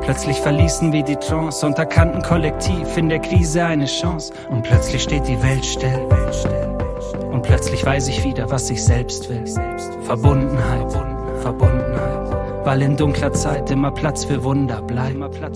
Plötzlich verließen wir die Trance und erkannten kollektiv in der Krise eine Chance. Und plötzlich steht die Welt still. Und plötzlich weiß ich wieder, was ich selbst will. Verbundenheit, Verbundenheit. Weil in dunkler Zeit immer Platz für Wunder bleibt.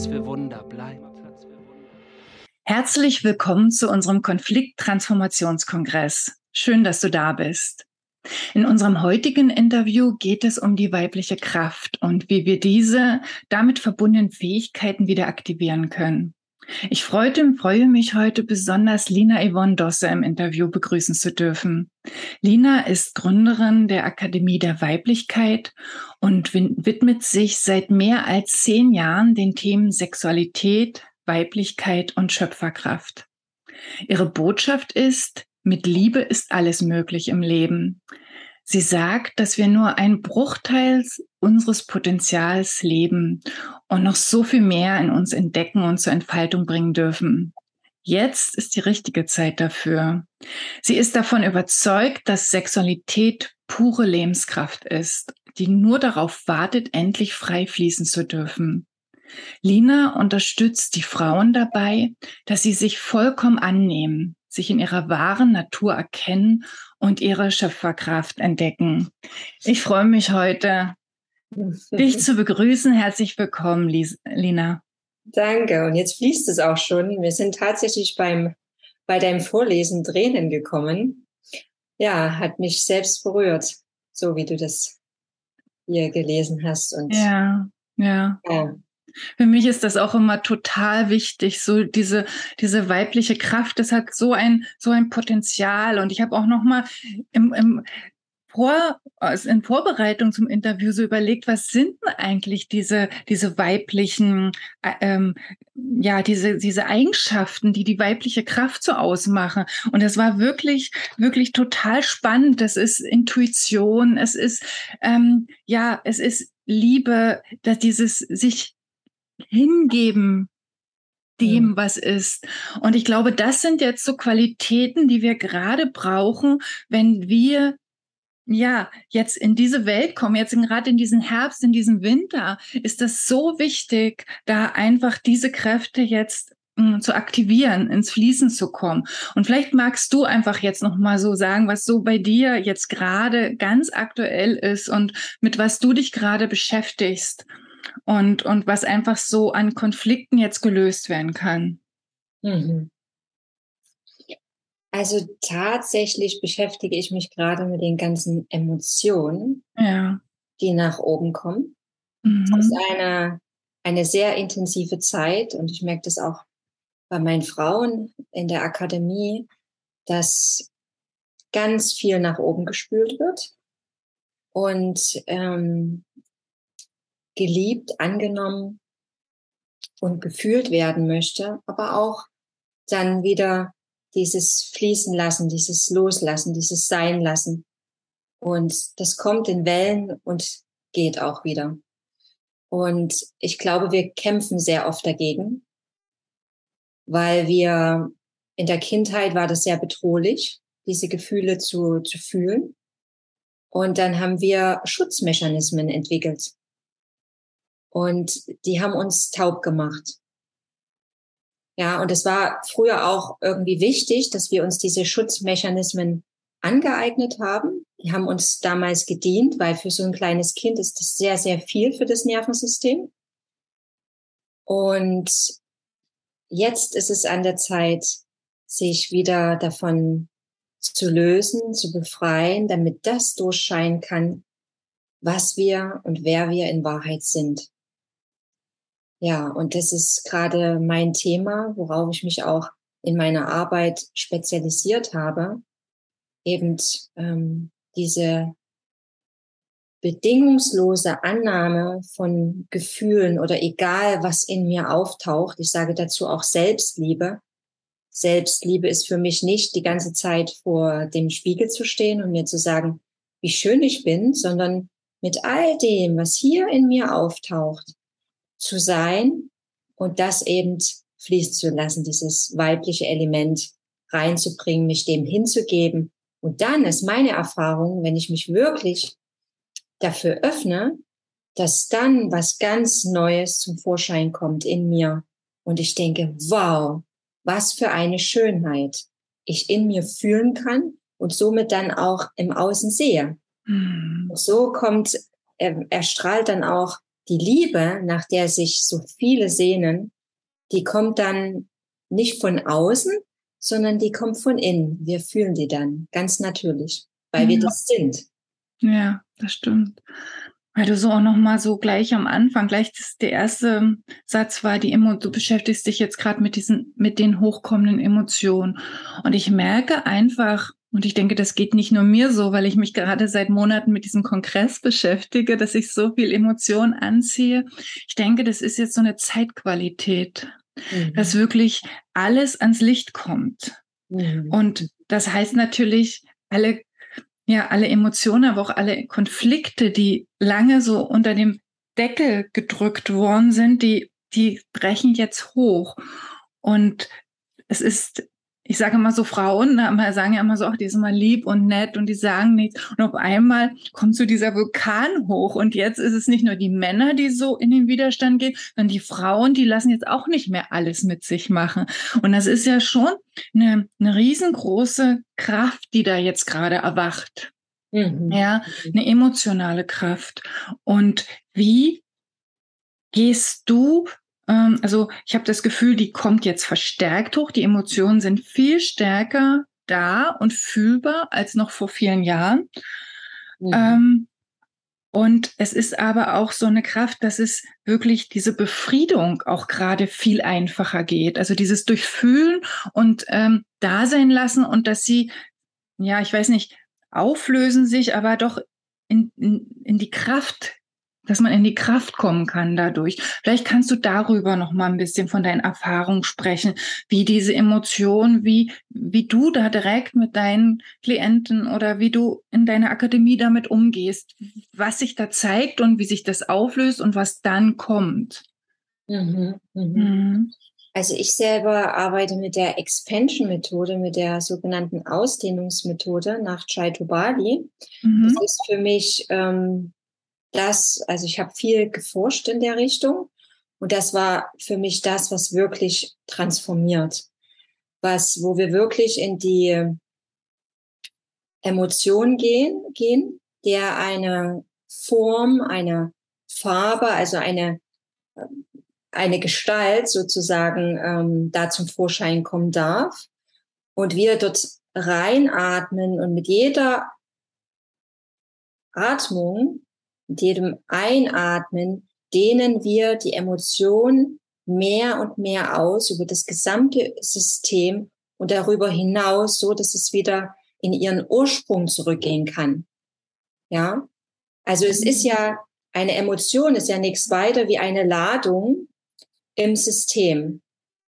Herzlich willkommen zu unserem Konflikt-Transformationskongress. Schön, dass du da bist. In unserem heutigen Interview geht es um die weibliche Kraft und wie wir diese damit verbundenen Fähigkeiten wieder aktivieren können. Ich freue mich heute besonders, Lina Yvonne Dosse im Interview begrüßen zu dürfen. Lina ist Gründerin der Akademie der Weiblichkeit und widmet sich seit mehr als 10 Jahren den Themen Sexualität, Weiblichkeit und Schöpferkraft. Ihre Botschaft ist: Mit Liebe ist alles möglich im Leben. Sie sagt, dass wir nur einen Bruchteil unseres Potenzials leben und noch so viel mehr in uns entdecken und zur Entfaltung bringen dürfen. Jetzt ist die richtige Zeit dafür. Sie ist davon überzeugt, dass Sexualität pure Lebenskraft ist, die nur darauf wartet, endlich frei fließen zu dürfen. Lina unterstützt die Frauen dabei, dass sie sich vollkommen annehmen, sich in ihrer wahren Natur erkennen und ihre Schöpferkraft entdecken. Ich freue mich heute, dich zu begrüßen. Herzlich willkommen, Lina. Danke. Und jetzt fließt es auch schon. Wir sind tatsächlich bei deinem Vorlesen Tränen gekommen. Ja, hat mich selbst berührt, so wie du das hier gelesen hast. Und ja. Für mich ist das auch immer total wichtig, so diese weibliche Kraft, das hat so ein Potenzial. Und ich habe auch noch mal in Vorbereitung zum Interview so überlegt, was sind denn eigentlich diese weiblichen, diese Eigenschaften, die weibliche Kraft so ausmachen. Und das war wirklich, wirklich total spannend. Das ist Intuition, es ist, es ist Liebe, dass dieses sich hingeben dem, was ist. Und ich glaube, das sind jetzt so Qualitäten, die wir gerade brauchen, wenn wir jetzt in diese Welt kommen, jetzt gerade in diesen Herbst, in diesen Winter, ist das so wichtig, da einfach diese Kräfte jetzt zu aktivieren, ins Fließen zu kommen. Und vielleicht magst du einfach jetzt noch mal so sagen, was so bei dir jetzt gerade ganz aktuell ist und mit was du dich gerade beschäftigst. Und was einfach so an Konflikten jetzt gelöst werden kann. Also tatsächlich beschäftige ich mich gerade mit den ganzen Emotionen, die nach oben kommen. Es ist eine sehr intensive Zeit und ich merke das auch bei meinen Frauen in der Akademie, dass ganz viel nach oben gespült wird und geliebt, angenommen und gefühlt werden möchte, aber auch dann wieder dieses Fließen lassen, dieses Loslassen, dieses Sein lassen. Und das kommt in Wellen und geht auch wieder. Und ich glaube, wir kämpfen sehr oft dagegen, weil wir in der Kindheit war das sehr bedrohlich, diese Gefühle zu fühlen. Und dann haben wir Schutzmechanismen entwickelt. Und die haben uns taub gemacht. Ja, und es war früher auch irgendwie wichtig, dass wir uns diese Schutzmechanismen angeeignet haben. Die haben uns damals gedient, weil für so ein kleines Kind ist das sehr, sehr viel für das Nervensystem. Und jetzt ist es an der Zeit, sich wieder davon zu lösen, zu befreien, damit das durchscheinen kann, was wir und wer wir in Wahrheit sind. Ja, und das ist gerade mein Thema, worauf ich mich auch in meiner Arbeit spezialisiert habe. Eben diese bedingungslose Annahme von Gefühlen oder egal, was in mir auftaucht. Ich sage dazu auch Selbstliebe. Selbstliebe ist für mich nicht die ganze Zeit vor dem Spiegel zu stehen und mir zu sagen, wie schön ich bin, sondern mit all dem, was hier in mir auftaucht, zu sein und das eben fließen zu lassen, dieses weibliche Element reinzubringen, mich dem hinzugeben. Und dann ist meine Erfahrung, wenn ich mich wirklich dafür öffne, dass dann was ganz Neues zum Vorschein kommt in mir. Und ich denke, wow, was für eine Schönheit ich in mir fühlen kann und somit dann auch im Außen sehe. Und so erstrahlt dann auch die Liebe, nach der sich so viele sehnen, die kommt dann nicht von außen, sondern die kommt von innen. Wir fühlen die dann ganz natürlich, weil wir das sind. Ja, das stimmt. Weil du so auch nochmal so gleich am Anfang, der erste Satz war, du beschäftigst dich jetzt gerade mit den hochkommenden Emotionen. Und ich merke einfach, und ich denke, das geht nicht nur mir so, weil ich mich gerade seit Monaten mit diesem Kongress beschäftige, dass ich so viel Emotion anziehe. Ich denke, das ist jetzt so eine Zeitqualität, dass wirklich alles ans Licht kommt. Und das heißt natürlich, alle Emotionen, aber auch alle Konflikte, die lange so unter dem Deckel gedrückt worden sind, die brechen jetzt hoch. Und es ist, ich sage immer so, Frauen sagen ja immer so, ach, die sind mal lieb und nett und die sagen nichts. Und auf einmal kommt so dieser Vulkan hoch. Und jetzt ist es nicht nur die Männer, die so in den Widerstand gehen, sondern die Frauen, die lassen jetzt auch nicht mehr alles mit sich machen. Und das ist ja schon eine riesengroße Kraft, die da jetzt gerade erwacht. Ja, eine emotionale Kraft. Und wie gehst du, also ich habe das Gefühl, die kommt jetzt verstärkt hoch, die Emotionen sind viel stärker da und fühlbar als noch vor vielen Jahren. Und es ist aber auch so eine Kraft, dass es wirklich diese Befriedung auch gerade viel einfacher geht. Also dieses Durchfühlen und da sein lassen und dass sie, ja, ich weiß nicht, auflösen sich, aber doch in die Kraft, dass man in die Kraft kommen kann dadurch. Vielleicht kannst du darüber noch mal ein bisschen von deinen Erfahrungen sprechen, wie diese Emotionen, wie du da direkt mit deinen Klienten oder wie du in deiner Akademie damit umgehst, was sich da zeigt und wie sich das auflöst und was dann kommt. Also ich selber arbeite mit der Expansion-Methode, mit der sogenannten Ausdehnungsmethode nach Chaitobali. Das ist für mich also ich habe viel geforscht in der Richtung und das war für mich das, was wirklich transformiert, wo wir wirklich in die Emotion gehen, der eine Form, eine Farbe, also eine Gestalt sozusagen da zum Vorschein kommen darf und wir dort reinatmen und mit jeder Atmung, mit jedem Einatmen dehnen wir die Emotion mehr und mehr aus über das gesamte System und darüber hinaus, so dass es wieder in ihren Ursprung zurückgehen kann. Ja, also es ist ja, eine Emotion ist ja nichts weiter wie eine Ladung im System.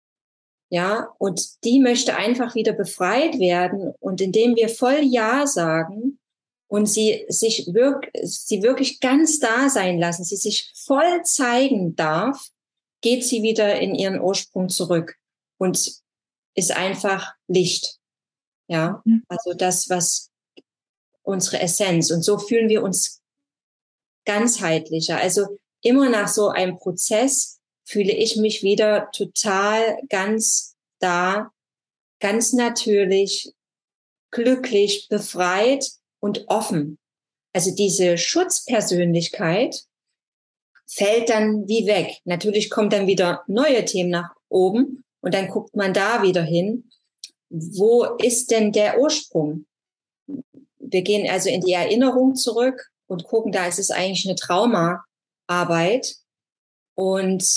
Ja, und die möchte einfach wieder befreit werden. Und indem wir voll Ja sagen und sie wirklich ganz da sein lassen, sie sich voll zeigen darf, geht sie wieder in ihren Ursprung zurück und ist einfach Licht. Ja, also das, was unsere Essenz. Und so fühlen wir uns ganzheitlicher. Also immer nach so einem Prozess fühle ich mich wieder total ganz da, ganz natürlich, glücklich, befreit und offen. Also diese Schutzpersönlichkeit fällt dann wie weg. Natürlich kommen dann wieder neue Themen nach oben und dann guckt man da wieder hin. Wo ist denn der Ursprung? Wir gehen also in die Erinnerung zurück und gucken, da ist es eigentlich eine Traumaarbeit. Und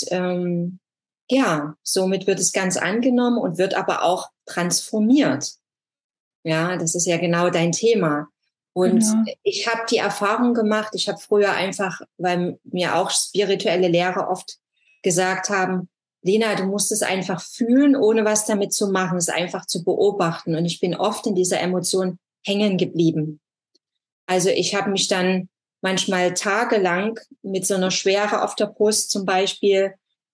ja, somit wird es ganz angenommen und wird aber auch transformiert. Ja, das ist ja genau dein Thema. Und ich habe die Erfahrung gemacht, ich habe früher einfach, weil mir auch spirituelle Lehrer oft gesagt haben, Lena, du musst es einfach fühlen, ohne was damit zu machen, es einfach zu beobachten. Und ich bin oft in dieser Emotion hängen geblieben. Also ich habe mich dann manchmal tagelang mit so einer Schwere auf der Brust zum Beispiel,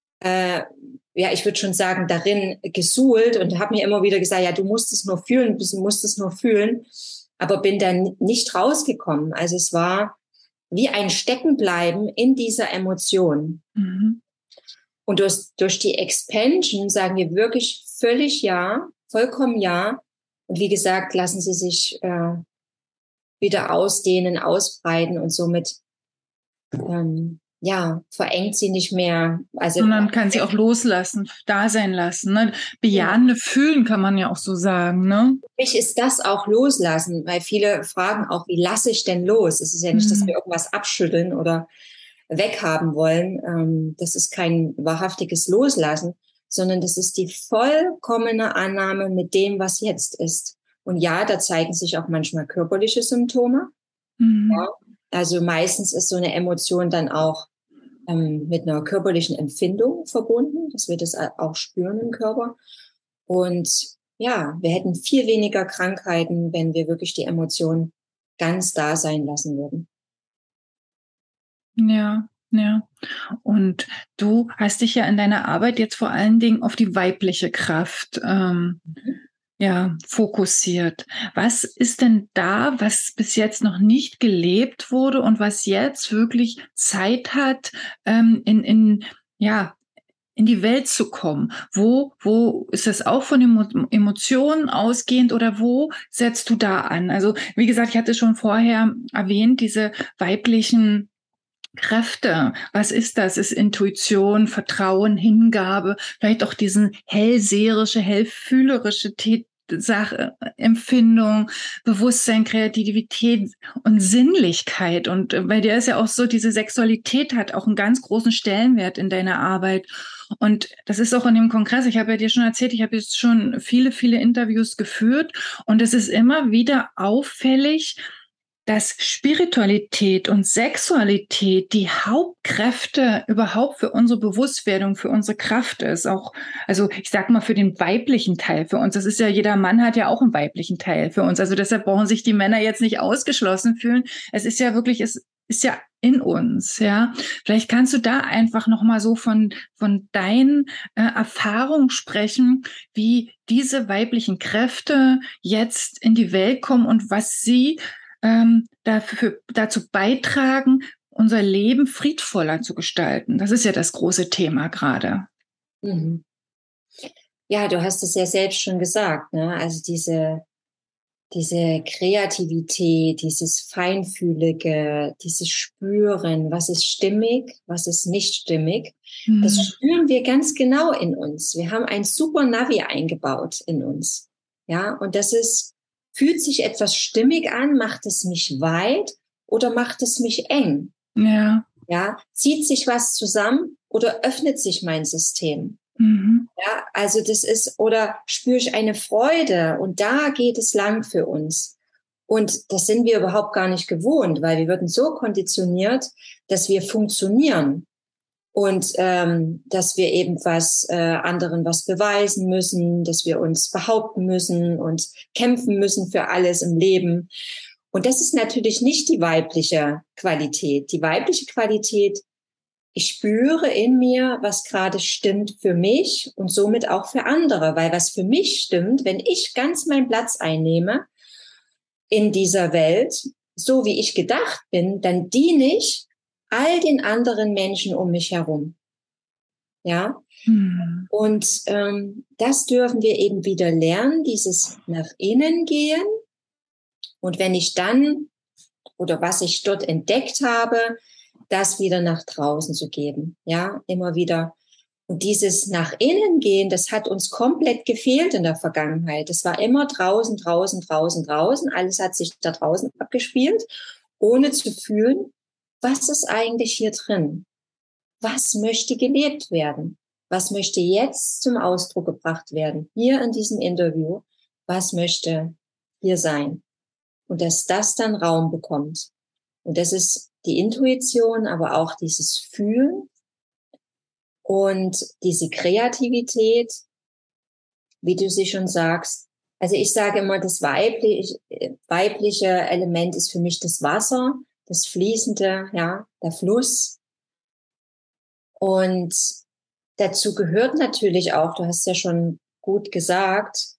ja, ich würde schon sagen, darin gesuhlt und habe mir immer wieder gesagt, ja, du musst es nur fühlen, aber bin dann nicht rausgekommen. Also es war wie ein Steckenbleiben in dieser Emotion. Mhm. Und durch die Expansion sagen wir wirklich völlig ja, vollkommen ja. Und wie gesagt, lassen sie sich wieder ausdehnen, ausbreiten und somit verengt sie nicht mehr. Also Sondern kann sie auch loslassen, da sein lassen. Ne? Bejahende Fühlen kann man ja auch so sagen. Ne? Für mich ist das auch Loslassen, weil viele fragen auch, wie lasse ich denn los? Es ist ja nicht, dass wir irgendwas abschütteln oder weghaben wollen. Das ist kein wahrhaftiges Loslassen, sondern das ist die vollkommene Annahme mit dem, was jetzt ist. Und ja, da zeigen sich auch manchmal körperliche Symptome. Ja, also meistens ist so eine Emotion dann auch mit einer körperlichen Empfindung verbunden, dass wir das auch spüren im Körper. Und ja, wir hätten viel weniger Krankheiten, wenn wir wirklich die Emotion ganz da sein lassen würden. Ja, ja. Und du hast dich ja in deiner Arbeit jetzt vor allen Dingen auf die weibliche Kraft fokussiert. Was ist denn da, was bis jetzt noch nicht gelebt wurde und was jetzt wirklich Zeit hat, in die Welt zu kommen? Wo ist das auch von Emotionen ausgehend oder wo setzt du da an? Also, wie gesagt, ich hatte schon vorher erwähnt, diese weiblichen Kräfte. Was ist das? Ist Intuition, Vertrauen, Hingabe, vielleicht auch diesen hellseherische, hellfühlerische Sache, Empfindung, Bewusstsein, Kreativität und Sinnlichkeit. Und bei dir ist ja auch so, diese Sexualität hat auch einen ganz großen Stellenwert in deiner Arbeit. Und das ist auch in dem Kongress, ich habe ja dir schon erzählt, ich habe jetzt schon viele, viele Interviews geführt und es ist immer wieder auffällig, dass Spiritualität und Sexualität die Hauptkräfte überhaupt für unsere Bewusstwerdung, für unsere Kraft ist. Auch, also ich sag mal, für den weiblichen Teil für uns. Das ist ja, jeder Mann hat ja auch einen weiblichen Teil für uns. Also deshalb brauchen sich die Männer jetzt nicht ausgeschlossen fühlen. Es ist ja wirklich, es ist ja in uns, ja. Vielleicht kannst du da einfach nochmal so von deinen Erfahrungen sprechen, wie diese weiblichen Kräfte jetzt in die Welt kommen und was sie dazu beitragen, unser Leben friedvoller zu gestalten. Das ist ja das große Thema gerade. Mhm. Ja, du hast es ja selbst schon gesagt, ne? Also diese Kreativität, dieses Feinfühlige, dieses Spüren, was ist stimmig, was ist nicht stimmig, das spüren wir ganz genau in uns. Wir haben ein super Navi eingebaut in uns. Ja, und fühlt sich etwas stimmig an, macht es mich weit oder macht es mich eng? Ja. Ja, zieht sich was zusammen oder öffnet sich mein System? Ja, also oder spüre ich eine Freude und da geht es lang für uns. Und das sind wir überhaupt gar nicht gewohnt, weil wir würden so konditioniert, dass wir funktionieren und dass wir eben anderen was beweisen müssen, dass wir uns behaupten müssen und kämpfen müssen für alles im Leben. Und das ist natürlich nicht die weibliche Qualität. Die weibliche Qualität, ich spüre in mir, was gerade stimmt für mich und somit auch für andere, weil was für mich stimmt, wenn ich ganz meinen Platz einnehme in dieser Welt, so wie ich gedacht bin, dann diene ich all den anderen Menschen um mich herum. Ja, und das dürfen wir eben wieder lernen, dieses nach innen gehen. Und wenn ich dann, oder was ich dort entdeckt habe, das wieder nach draußen zu geben. Ja, immer wieder. Und dieses nach innen gehen, das hat uns komplett gefehlt in der Vergangenheit. Es war immer draußen, draußen, draußen, draußen. Alles hat sich da draußen abgespielt, ohne zu fühlen, was ist eigentlich hier drin? Was möchte gelebt werden? Was möchte jetzt zum Ausdruck gebracht werden? Hier in diesem Interview, was möchte hier sein? Und dass das dann Raum bekommt. Und das ist die Intuition, aber auch dieses Fühlen und diese Kreativität, wie du sie schon sagst. Also ich sage immer, das weibliche Element ist für mich das Wasser, das Fließende, ja, der Fluss. Und dazu gehört natürlich auch, du hast ja schon gut gesagt,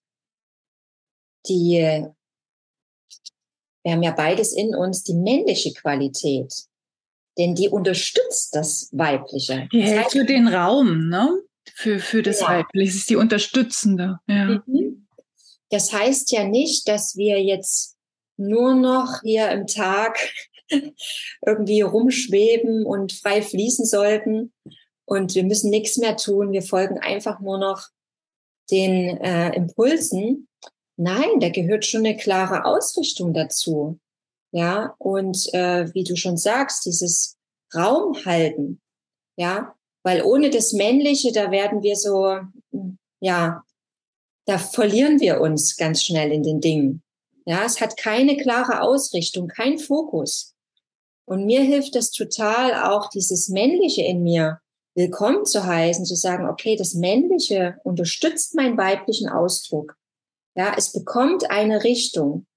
wir haben ja beides in uns, die männliche Qualität. denn die unterstützt das Weibliche. Die hält für den Raum, ne? Für das Weibliche. Es ist die unterstützende. Ja. Das heißt ja nicht, dass wir jetzt nur noch hier im Tag irgendwie rumschweben und frei fließen sollten und wir müssen nichts mehr tun. Wir folgen einfach nur noch den Impulsen. Nein, da gehört schon eine klare Ausrichtung dazu. Ja, und wie du schon sagst, dieses Raum halten. Ja, weil ohne das Männliche, da werden wir so, ja, da verlieren wir uns ganz schnell in den Dingen. Ja, es hat keine klare Ausrichtung, kein Fokus. Und mir hilft es total, auch dieses Männliche in mir willkommen zu heißen, zu sagen, okay, das Männliche unterstützt meinen weiblichen Ausdruck. Ja, es bekommt eine Richtung.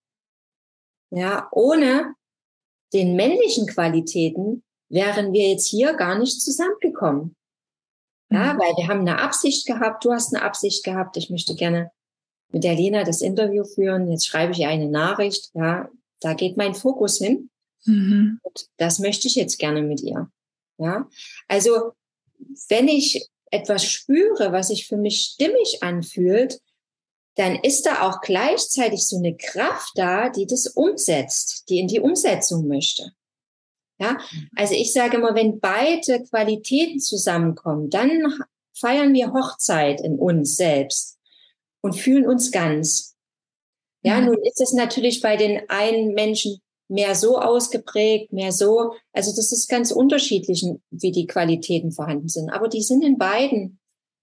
Ja, ohne den männlichen Qualitäten wären wir jetzt hier gar nicht zusammengekommen. Ja, weil wir haben eine Absicht gehabt, du hast eine Absicht gehabt, ich möchte gerne mit der Lena das Interview führen, jetzt schreibe ich ihr eine Nachricht, ja, da geht mein Fokus hin. Und das möchte ich jetzt gerne mit ihr. Ja, also wenn ich etwas spüre, was sich für mich stimmig anfühlt, dann ist da auch gleichzeitig so eine Kraft da, die das umsetzt, die in die Umsetzung möchte. Ja, also ich sage immer, wenn beide Qualitäten zusammenkommen, dann feiern wir Hochzeit in uns selbst und fühlen uns ganz. Ja, nun ist es natürlich bei den einen Menschen mehr so ausgeprägt, mehr so, also das ist ganz unterschiedlich, wie die Qualitäten vorhanden sind. Aber die sind in beiden,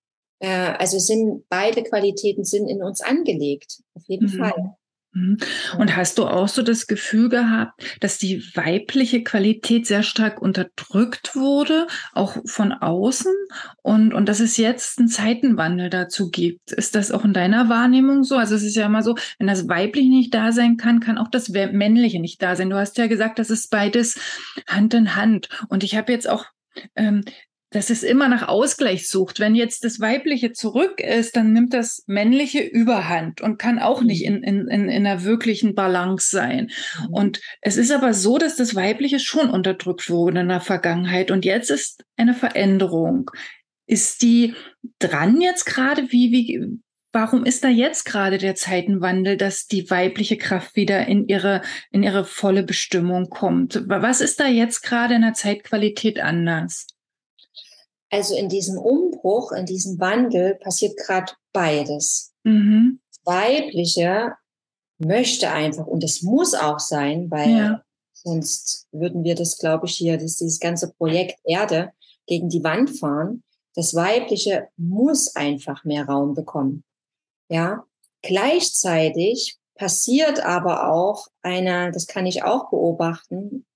beide Qualitäten sind in uns angelegt, auf jeden Fall. Und hast du auch so das Gefühl gehabt, dass die weibliche Qualität sehr stark unterdrückt wurde, auch von außen, und dass es jetzt einen Zeitenwandel dazu gibt? Ist das auch in deiner Wahrnehmung so? Also es ist ja immer so, wenn das Weibliche nicht da sein kann, kann auch das Männliche nicht da sein. Du hast ja gesagt, das ist beides Hand in Hand. Und ich habe jetzt auch dass es immer nach Ausgleich sucht. Wenn jetzt das Weibliche zurück ist, dann nimmt das Männliche Überhand und kann auch nicht in einer wirklichen Balance sein. Und es ist aber so, dass das Weibliche schon unterdrückt wurde in der Vergangenheit. Und jetzt ist eine Veränderung. Ist die dran jetzt gerade? Warum ist da jetzt gerade der Zeitenwandel, dass die weibliche Kraft wieder in ihre volle Bestimmung kommt? Was ist da jetzt gerade in der Zeitqualität anders? Also in diesem Umbruch, in diesem Wandel passiert gerade beides. Das Weibliche möchte einfach, und das muss auch sein, weil sonst würden wir das, glaube ich, hier, dieses ganze Projekt Erde gegen die Wand fahren. Das Weibliche muss einfach mehr Raum bekommen. Ja, gleichzeitig passiert aber auch das kann ich auch beobachten,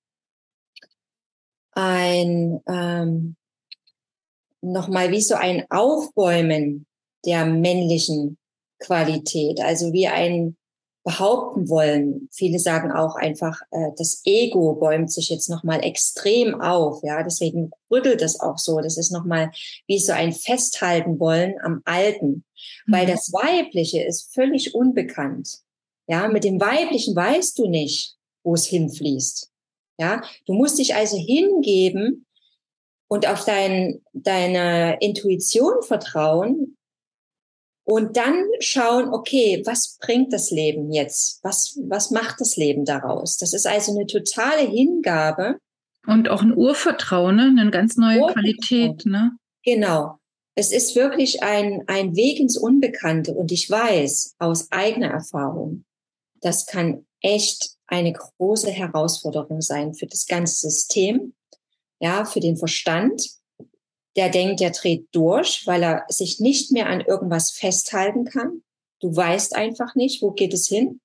nochmal wie so ein Aufbäumen der männlichen Qualität, also wie ein Behaupten wollen. Viele sagen auch einfach, das Ego bäumt sich jetzt nochmal extrem auf, ja, deswegen rüttelt es auch so. Das ist nochmal wie so ein Festhalten wollen am Alten, weil das Weibliche ist völlig unbekannt. Ja, mit dem Weiblichen weißt du nicht, wo es hinfließt. Ja, du musst dich also hingeben und auf deine Intuition vertrauen und dann schauen, okay, was bringt das Leben jetzt? Was macht das Leben daraus? Das ist also eine totale Hingabe. Und auch ein Urvertrauen, ne? Eine ganz neue Qualität, ne? Genau. Es ist wirklich ein Weg ins Unbekannte. Und ich weiß aus eigener Erfahrung, das kann echt eine große Herausforderung sein für das ganze System. Ja, für den Verstand, der denkt, der dreht durch, weil er sich nicht mehr an irgendwas festhalten kann. Du weißt einfach nicht, wo geht es hin.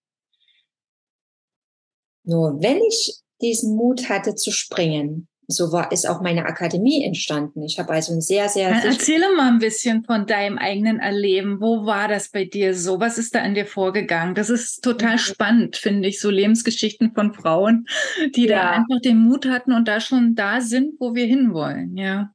Nur wenn ich diesen Mut hatte zu springen, ist auch meine Akademie entstanden. Ich habe also ein sehr, sehr... Erzähle mal ein bisschen von deinem eigenen Erleben. Wo war das bei dir so? Was ist da an dir vorgegangen? Das ist total spannend, finde ich, so Lebensgeschichten von Frauen, die da einfach den Mut hatten und da schon da sind, wo wir hinwollen. Ja.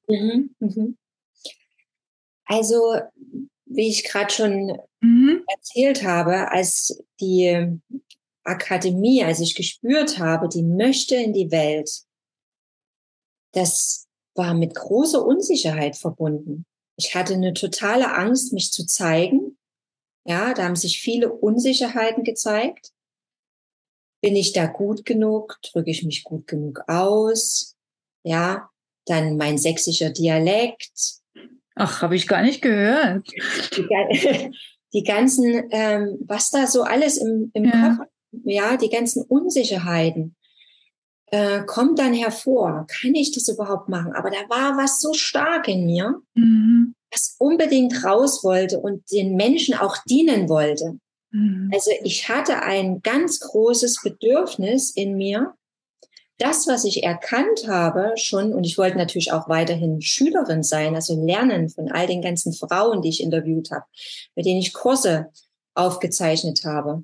Also, wie ich gerade schon erzählt habe, als die Akademie, als ich gespürt habe, die möchte in die Welt, das war mit großer Unsicherheit verbunden. Ich hatte eine totale Angst, mich zu zeigen. Ja, da haben sich viele Unsicherheiten gezeigt. Bin ich da gut genug? Drücke ich mich gut genug aus? Ja, dann mein sächsischer Dialekt. Ach, habe ich gar nicht gehört. Die ganzen, was da so alles im Kopf, ja, die ganzen Unsicherheiten kommt dann hervor. Kann ich das überhaupt machen? Aber da war was so stark in mir, was unbedingt raus wollte und den Menschen auch dienen wollte. Also ich hatte ein ganz großes Bedürfnis in mir, das, was ich erkannt habe schon, und ich wollte natürlich auch weiterhin Schülerin sein, also lernen von all den ganzen Frauen, die ich interviewt habe, mit denen ich Kurse aufgezeichnet habe.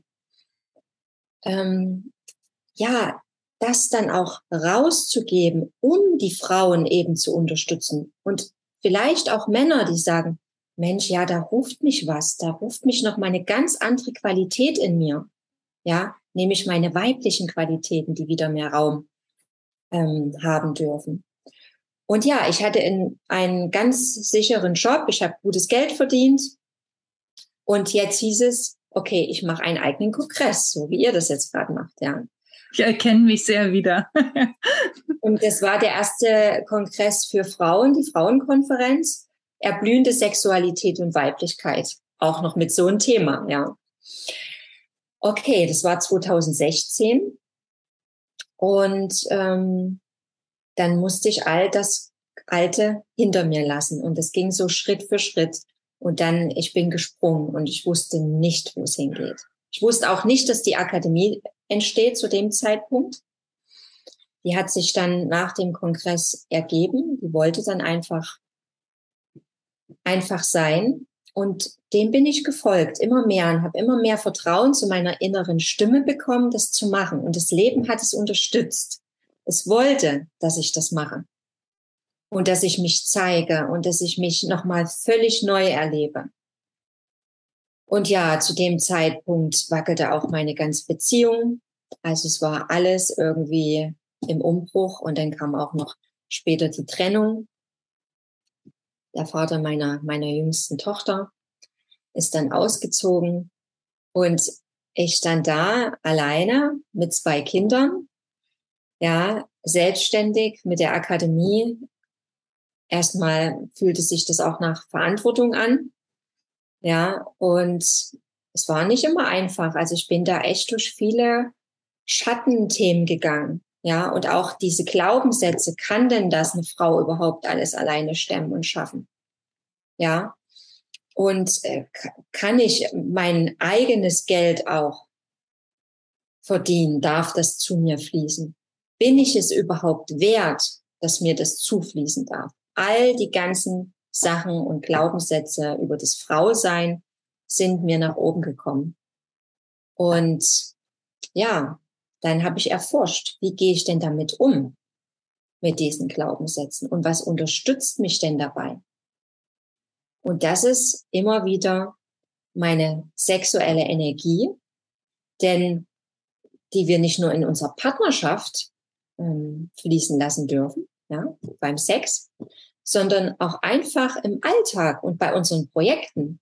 Ja, das dann auch rauszugeben, um die Frauen eben zu unterstützen. Und vielleicht auch Männer, die sagen, Mensch, ja, da ruft mich was, da ruft mich noch mal eine ganz andere Qualität in mir. Ja, nämlich meine weiblichen Qualitäten, die wieder mehr Raum haben dürfen. Und ja, ich hatte einen ganz sicheren Job, ich habe gutes Geld verdient und jetzt hieß es, okay, ich mache einen eigenen Kongress, so wie ihr das jetzt gerade macht, ja. Ich erkenne mich sehr wieder. Und das war der erste Kongress für Frauen, die Frauenkonferenz, erblühende Sexualität und Weiblichkeit, auch noch mit so einem Thema, ja. Okay, das war 2016 und dann musste ich all das Alte hinter mir lassen und es ging so Schritt für Schritt und dann, ich bin gesprungen und ich wusste nicht, wo es hingeht. Ich wusste auch nicht, dass die Akademie entsteht zu dem Zeitpunkt. Die hat sich dann nach dem Kongress ergeben. Die wollte dann einfach sein. Und dem bin ich gefolgt, immer mehr und habe immer mehr Vertrauen zu meiner inneren Stimme bekommen, das zu machen. Und das Leben hat es unterstützt. Es wollte, dass ich das mache. Und dass ich mich zeige und dass ich mich nochmal völlig neu erlebe. Und ja, zu dem Zeitpunkt wackelte auch meine ganze Beziehung. Also es war alles irgendwie im Umbruch und dann kam auch noch später die Trennung. Der Vater meiner jüngsten Tochter ist dann ausgezogen und ich stand da alleine mit 2 Kindern, ja, selbstständig mit der Akademie. Erstmal fühlte sich das auch nach Verantwortung an, ja, und es war nicht immer einfach. Also ich bin da echt durch viele Schattenthemen gegangen. Ja, und auch diese Glaubenssätze, kann denn das eine Frau überhaupt alles alleine stemmen und schaffen? Ja, und kann ich mein eigenes Geld auch verdienen? Darf das zu mir fließen? Bin ich es überhaupt wert, dass mir das zufließen darf? All die ganzen Sachen und Glaubenssätze über das Frausein sind mir nach oben gekommen. Und ja, dann habe ich erforscht, wie gehe ich denn damit um, mit diesen Glaubenssätzen? Und was unterstützt mich denn dabei? Und das ist immer wieder meine sexuelle Energie, denn die wir nicht nur in unserer Partnerschaft fließen lassen dürfen, ja, beim Sex, sondern auch einfach im Alltag und bei unseren Projekten.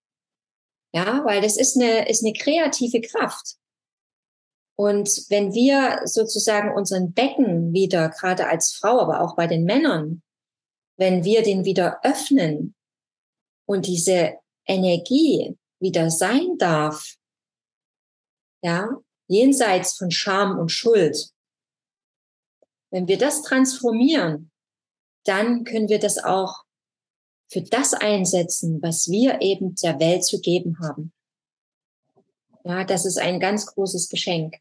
Ja, weil das ist eine kreative Kraft. Und wenn wir sozusagen unseren Becken wieder, gerade als Frau, aber auch bei den Männern, wenn wir den wieder öffnen und diese Energie wieder sein darf, ja, jenseits von Scham und Schuld, wenn wir das transformieren, dann können wir das auch für das einsetzen, was wir eben der Welt zu geben haben. Ja, das ist ein ganz großes Geschenk.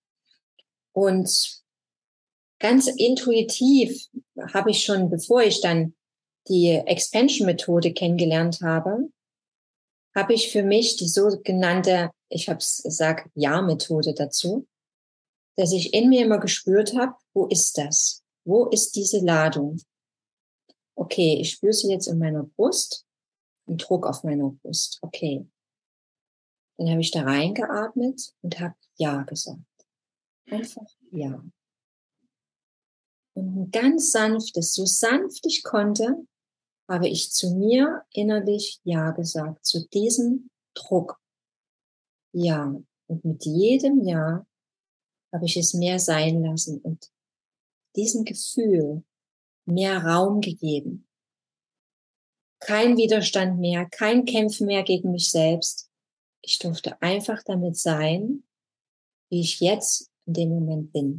Und ganz intuitiv habe ich schon, bevor ich dann die Expansion-Methode kennengelernt habe ich für mich die sogenannte, ich habe es gesagt, Ja-Methode dazu, dass ich in mir immer gespürt habe, wo ist das? Wo ist diese Ladung? Okay, ich spüre sie jetzt in meiner Brust, einen Druck auf meiner Brust. Okay. Dann habe ich da reingeatmet und habe Ja gesagt. Einfach Ja. Und ein ganz sanftes, so sanft ich konnte, habe ich zu mir innerlich Ja gesagt, zu diesem Druck. Ja. Und mit jedem Ja habe ich es mehr sein lassen und diesem Gefühl mehr Raum gegeben. Kein Widerstand mehr, kein Kämpfen mehr gegen mich selbst. Ich durfte einfach damit sein, wie ich jetzt in dem Moment bin.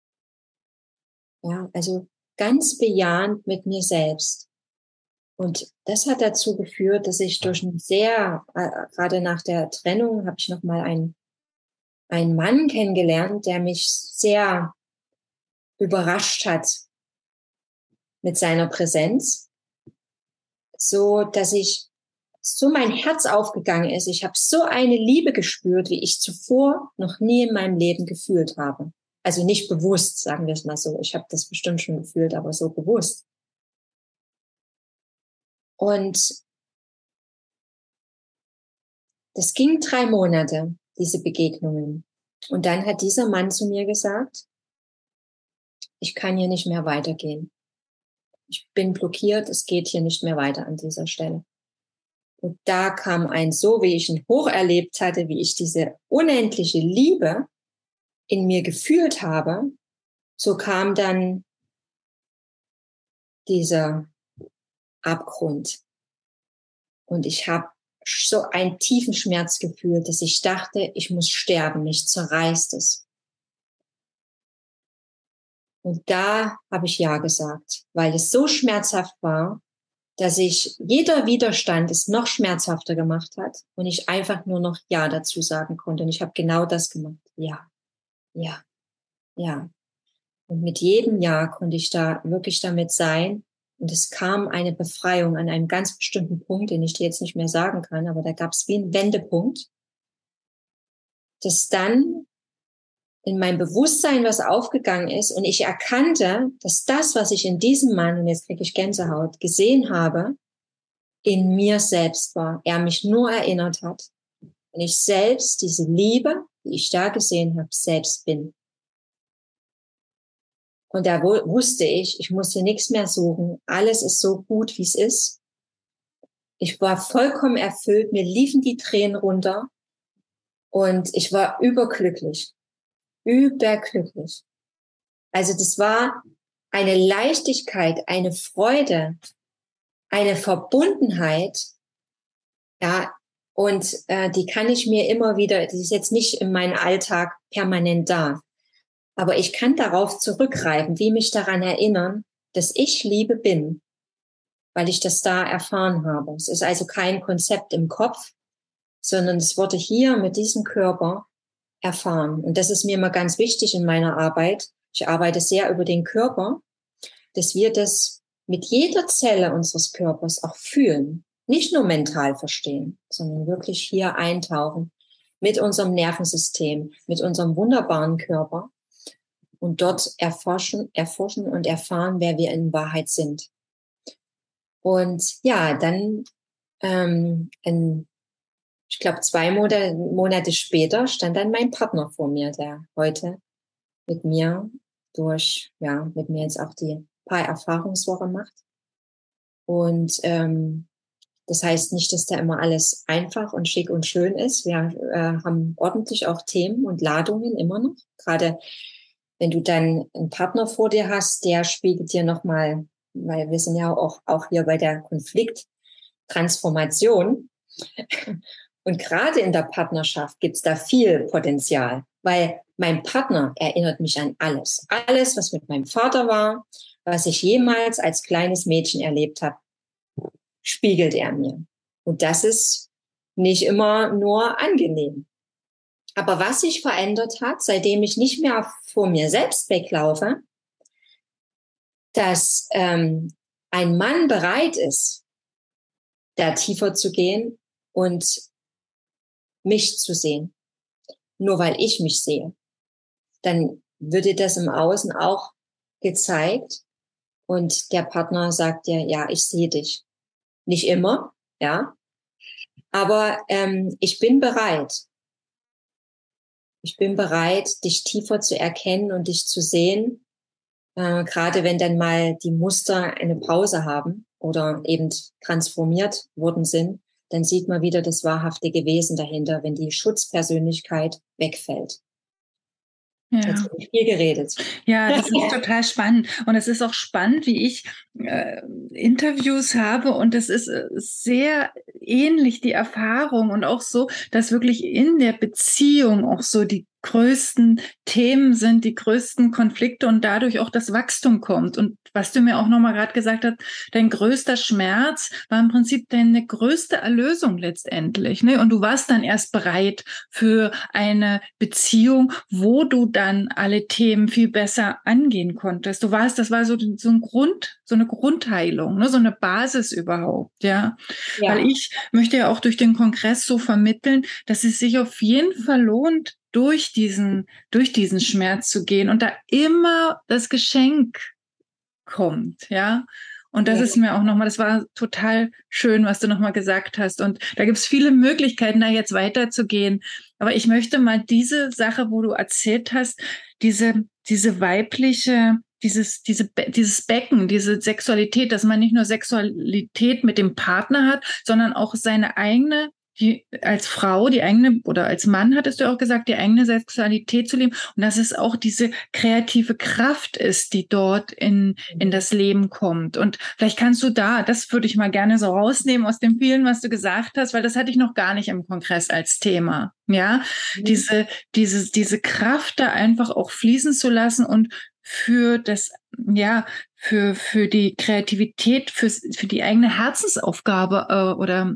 Ja, also ganz bejahend mit mir selbst. Und das hat dazu geführt, dass ich durch ein gerade nach der Trennung habe ich nochmal einen Mann kennengelernt, der mich sehr überrascht hat mit seiner Präsenz, so dass so mein Herz aufgegangen ist. Ich habe so eine Liebe gespürt, wie ich zuvor noch nie in meinem Leben gefühlt habe. Also nicht bewusst, sagen wir es mal so. Ich habe das bestimmt schon gefühlt, aber so bewusst. Und das ging 3 Monate, diese Begegnungen. Und dann hat dieser Mann zu mir gesagt, ich kann hier nicht mehr weitergehen. Ich bin blockiert, es geht hier nicht mehr weiter an dieser Stelle. Und da kam so wie ich ihn hoch erlebt hatte, wie ich diese unendliche Liebe in mir gefühlt habe, so kam dann dieser Abgrund. Und ich habe so einen tiefen Schmerz gefühlt, dass ich dachte, ich muss sterben, mich zerreißt es. Und da habe ich Ja gesagt, weil es so schmerzhaft war, dass jeder Widerstand es noch schmerzhafter gemacht hat und ich einfach nur noch Ja dazu sagen konnte. Und ich habe genau das gemacht. Ja, ja, ja. Und mit jedem Ja konnte ich da wirklich damit sein. Und es kam eine Befreiung an einem ganz bestimmten Punkt, den ich dir jetzt nicht mehr sagen kann, aber da gab es wie einen Wendepunkt, dass dann in meinem Bewusstsein was aufgegangen ist und ich erkannte, dass das, was ich in diesem Mann, und jetzt kriege ich Gänsehaut, gesehen habe, in mir selbst war. Er mich nur erinnert hat. Und ich selbst, diese Liebe, die ich da gesehen habe, selbst bin. Und da wusste ich muss hier nichts mehr suchen. Alles ist so gut, wie es ist. Ich war vollkommen erfüllt. Mir liefen die Tränen runter. Und ich war überglücklich. Überglücklich. Also das war eine Leichtigkeit, eine Freude, eine Verbundenheit. Ja, und die kann ich mir immer wieder, die ist jetzt nicht in meinem Alltag permanent da. Aber ich kann darauf zurückgreifen, wie mich daran erinnern, dass ich Liebe bin, weil ich das da erfahren habe. Es ist also kein Konzept im Kopf, sondern es wurde hier mit diesem Körper erfahren. Und das ist mir immer ganz wichtig in meiner Arbeit. Ich arbeite sehr über den Körper, dass wir das mit jeder Zelle unseres Körpers auch fühlen. Nicht nur mental verstehen, sondern wirklich hier eintauchen mit unserem Nervensystem, mit unserem wunderbaren Körper und dort erforschen und erfahren, wer wir in Wahrheit sind. Und ja, dann, ich glaube 2 Monate später stand dann mein Partner vor mir, der heute mit mir mit mir jetzt auch die Paar-Erfahrungswoche macht. Und das heißt nicht, dass da immer alles einfach und schick und schön ist. Wir haben ordentlich auch Themen und Ladungen immer noch. Gerade wenn du dann einen Partner vor dir hast, der spiegelt dir nochmal, weil wir sind ja auch hier bei der Konflikttransformation. Und gerade in der Partnerschaft gibt's da viel Potenzial, weil mein Partner erinnert mich an alles. Alles, was mit meinem Vater war, was ich jemals als kleines Mädchen erlebt habe, spiegelt er mir. Und das ist nicht immer nur angenehm. Aber was sich verändert hat, seitdem ich nicht mehr vor mir selbst weglaufe, dass ein Mann bereit ist, da tiefer zu gehen und mich zu sehen. Nur weil ich mich sehe. Dann würde das im Außen auch gezeigt und der Partner sagt dir, ja, ich sehe dich. Nicht immer, ja, aber ich bin bereit. Ich bin bereit, dich tiefer zu erkennen und dich zu sehen, Gerade wenn dann mal die Muster eine Pause haben oder eben transformiert worden sind, dann sieht man wieder das wahrhaftige Wesen dahinter, wenn die Schutzpersönlichkeit wegfällt. Ja. Jetzt habe ich viel geredet. Ja, das ist total spannend. Und es ist auch spannend, wie ich Interviews habe. Und es ist sehr ähnlich, die Erfahrung. Und auch so, dass wirklich in der Beziehung auch so die größten Themen sind, die größten Konflikte und dadurch auch das Wachstum kommt. Und was du mir auch nochmal gerade gesagt hast, dein größter Schmerz war im Prinzip deine größte Erlösung letztendlich, ne? Und du warst dann erst bereit für eine Beziehung, wo du dann alle Themen viel besser angehen konntest. Das war so eine Grundheilung, ne? So eine Basis überhaupt, ja. Weil ich möchte ja auch durch den Kongress so vermitteln, dass es sich auf jeden Fall lohnt, durch diesen Schmerz zu gehen und da immer das Geschenk kommt, ja. Und das ist mir auch nochmal, das war total schön, was du nochmal gesagt hast. Und da gibt es viele Möglichkeiten, da jetzt weiterzugehen. Aber ich möchte mal diese Sache, wo du erzählt hast, diese weibliche, dieses Becken, diese Sexualität, dass man nicht nur Sexualität mit dem Partner hat, sondern auch seine eigene, als Frau, die eigene, oder als Mann hattest du auch gesagt, die eigene Sexualität zu leben. Und dass es auch diese kreative Kraft ist, die dort in das Leben kommt. Und vielleicht kannst du das würde ich mal gerne so rausnehmen aus dem vielen, was du gesagt hast, weil das hatte ich noch gar nicht im Kongress als Thema. Ja, diese Kraft da einfach auch fließen zu lassen und für das, für die Kreativität, für die eigene Herzensaufgabe oder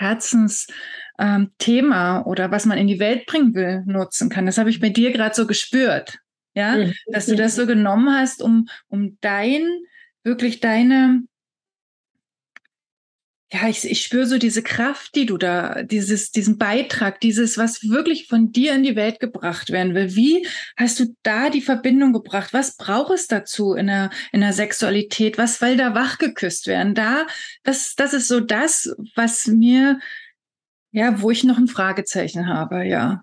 Herzensthema oder was man in die Welt bringen will, nutzen kann. Das habe ich bei dir gerade so gespürt, ja, dass du das so genommen hast, um wirklich deine, ja, ich spüre so diese Kraft, die du da, diesen Beitrag, was wirklich von dir in die Welt gebracht werden will. Wie hast du da die Verbindung gebracht? Was braucht es dazu in der Sexualität? Was will da wachgeküsst werden? Das ist so das, was mir, ja, wo ich noch ein Fragezeichen habe, ja.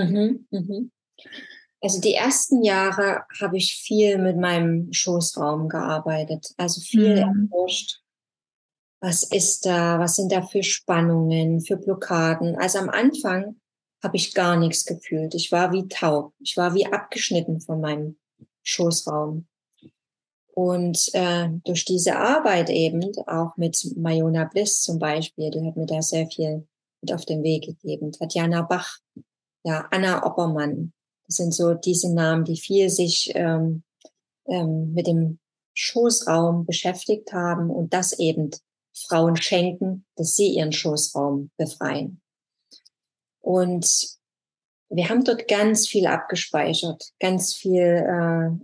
Also die ersten Jahre habe ich viel mit meinem Schoßraum gearbeitet, also viel erforscht. Was ist da? Was sind da für Spannungen, für Blockaden? Also am Anfang habe ich gar nichts gefühlt. Ich war wie taub. Ich war wie abgeschnitten von meinem Schoßraum. Und durch diese Arbeit eben, auch mit Mayona Bliss zum Beispiel, die hat mir da sehr viel mit auf den Weg gegeben. Tatjana Bach, ja, Anna Oppermann. Das sind so diese Namen, die viel sich mit dem Schoßraum beschäftigt haben und das eben Frauen schenken, dass sie ihren Schoßraum befreien. Und wir haben dort ganz viel abgespeichert, ganz viel